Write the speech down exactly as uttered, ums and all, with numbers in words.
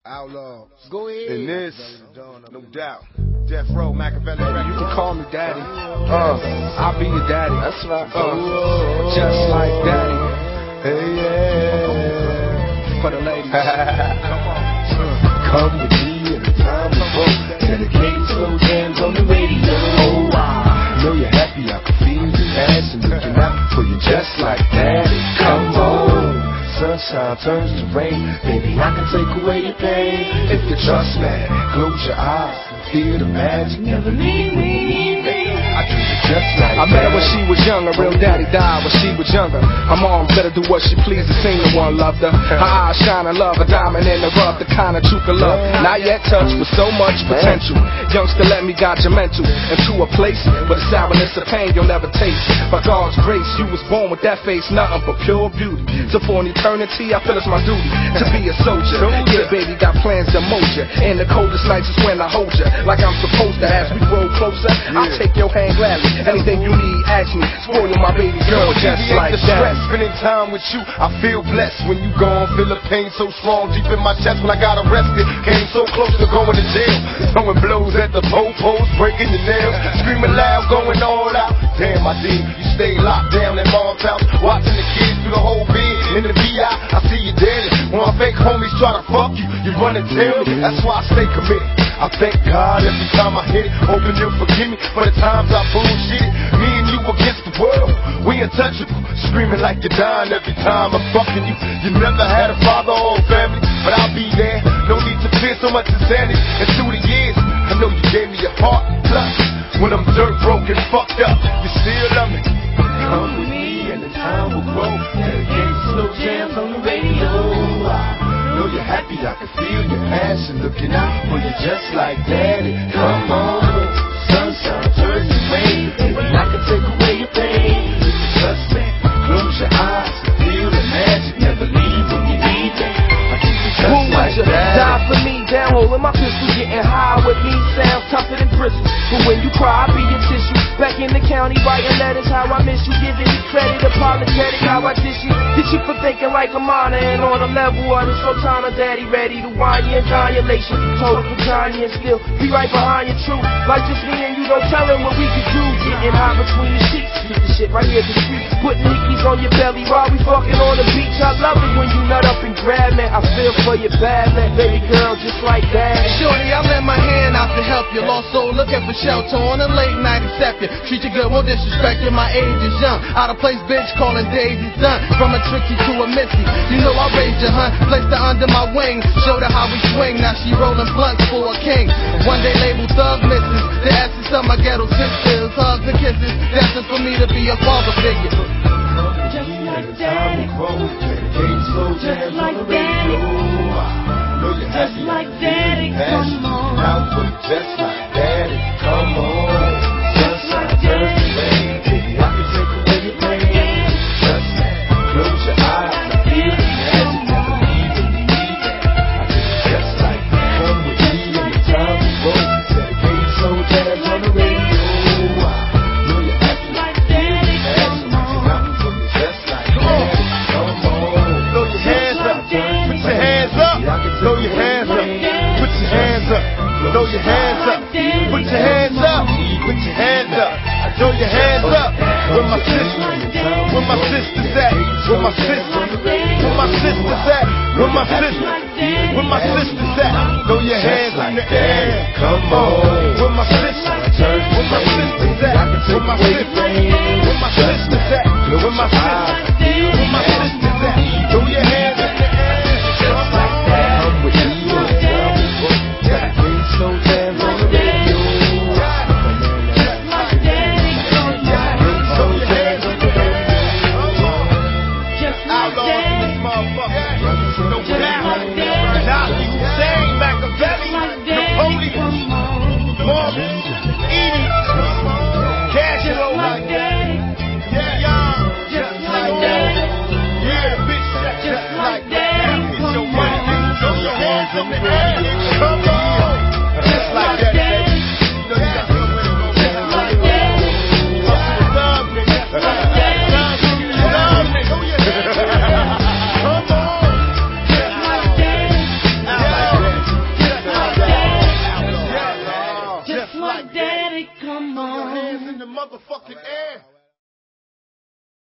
Outlaw. Go ahead. And this, no doubt, Death Row, Machiavelli. You can call me daddy. Uh, I'll be your daddy. That's right. Uh, just like daddy. Hey, yeah. For the ladies. Come on. Come with me in the time of both. Dedicate slow jams on the radio. Oh, I know you're happy. I can feel your passion looking out for you just like daddy. Come on. Sunshine turns to rain. Baby, I can take away your pain. If you trust me, close your eyes and feel the magic. Never leave me, baby. I do it just like I met her when she was young. Her real daddy died when she was younger. Her mom let her do what she pleased. The singer one loved her. Her eyes shine and love. A diamond in the rough. The kind of you can love. Not yet touched with so much potential. Youngster let me guide your mental into a place where the sourness of pain you'll never taste. By God's grace, you was born with that face, nothing but pure beauty. So for an eternity, I feel it's my duty to be a soldier. Yeah, baby, got plans to mold you. And the coldest nights is when I hold you like I'm supposed to. As we grow closer, I'll take your hand gladly. Anything you need, ask me. Spoil my baby girl just like the that. Stress, spending time with you, I feel blessed. When you gone, feel the pain so strong deep in my chest. When I got arrested, came so close to going to jail. Throwing blows at the po-pos, breaking your nails, screaming loud, going all out. Damn, I did. You stay locked down in mom's house, watching the kids through the whole bed. In the V I, I see you daily. When my fake homies try to fuck you, you run and tell me. That's why I stay committed. I thank God every time I hit it. Hoping you'll forgive me for the times I bullshitted. Me and you against the world, we untouchable. Screaming like you're dying every time I'm fucking you. You never had a father or a family, but I'll be there. No need to fear so much insanity. And through the years, I know you gave me your heart. Plus, when I'm dirt broken, fucked up, you still love me. Come with me and the time will grow. Dedicate slow jams on the radio. I know you're happy, I can feel your passion looking out for you just like daddy. Come on, sunshine turns to rain. Baby, I can take away your pain. Trust me, close your eyes and feel the magic. Never leave when you need me. I keep you just like that. Die for me, down holding my pistol, getting high with me sounds tougher than bristles. But when you cry, I'll be your tissue. Back in the county, writing letters, how I miss you, giving me credit, apologetic, how I dish you. Did you for thinking like a minor and on a level of the Sultana daddy, ready to wine you and annihilation. Total vagina and still be right behind your truth. Like just me and you, don't tell him what we could do. Getting high between the sheets, keep the shit right here at the street. Putting hickeys on your belly while we fucking on the beach. I love it when you nut up and grab me. I feel for your bad man, baby girl, just like that. Shorty, I lend my hand out to help you. Lost soul looking for shelter on a late night accept you. Treat you good, won't disrespect you, my age is young. Out of place bitch calling Daisy's done. From a Trixie to a Missy, you know I raised you, huh? Placed her under my wing, showed her how we swing. Now she rolling blunts for a king. One day labeled thug misses, the essence of my ghetto sisters. Hugs and kisses, destined for me to be a father figure. Just like daddy, just like daddy, Just like daddy, come on. Just like daddy, come on. Just like daddy. Baby, I can take away your pain. Trust me, close your eyes and feel the magic. Never leave when you need that. I do it just like that. Come with me and the time will go. Dedicate slow jams on the radio. I know you're happy like daddy, come on. Just like daddy, come on. Throw your hands up, put your hands up. Throw your hands up, put your hands up. Throw your hands up, put your hands up, put your hands up. Throw your hands up. Where my sisters, where my sisters at? Where my sisters, where my sisters at? Where my sisters, where my sisters at? Throw your hands in the air. Come on. Where my sisters, where my sisters at? Where my sisters, where my sisters at? Where my sisters, where my sisters at? Throw your hands in the air. Just like that. Come with me. Slow jams on the radio. Just like daddy, come on. Slow jams on the radio. Just like daddy. No Just doubt. like daddy. Nazi, Hussein, Machiavelli, Napoleon, Marvin, Edie, Castro, Just like daddy. yeah, young, Just like daddy. yeah, the bitch that Just like daddy. It's your money, nigga. Throw your hands in the air. Come on. Just like that, baby. You know you got to come with it, go Just like daddy. Hustle with love, nigga. Love, nigga. Love, nigga. Come on. Just like daddy. Yeah. Big Daddy, come Throw your on. hands in the motherfucking air.